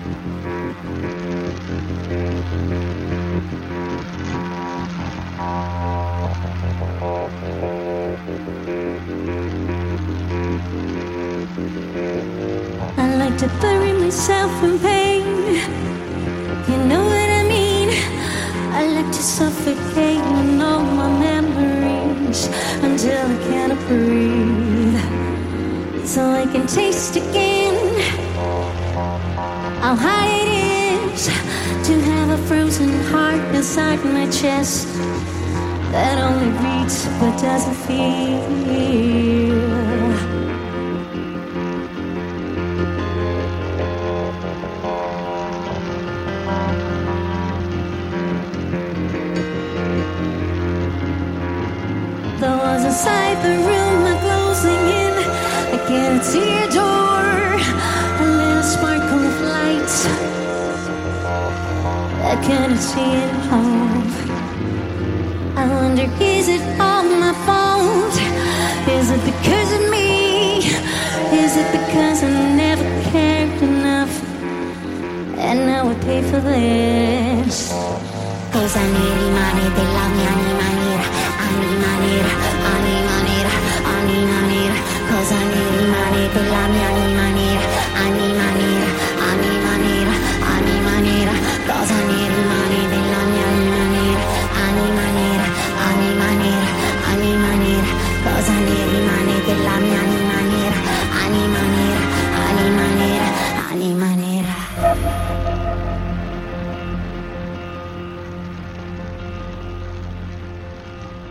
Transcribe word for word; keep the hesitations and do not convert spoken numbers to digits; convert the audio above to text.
I like to bury myself in pain. You know what I mean? I like to suffocate in all my memories until I cannot breathe, so I can taste again how high it is to have a frozen heart inside my chest that only beats but doesn't feel. The walls inside the room are closing in. I can't see a door, a little sparkle of light. I can't see it all. I wonder, is it all my fault? Is it because of me? Is it because I never cared enough? And now I pay for this. Cosa ne rimane della mia anima nera? Anima nera, anima nera, anima nera. Cosa ne rimane della mia anima nera? Anima nera.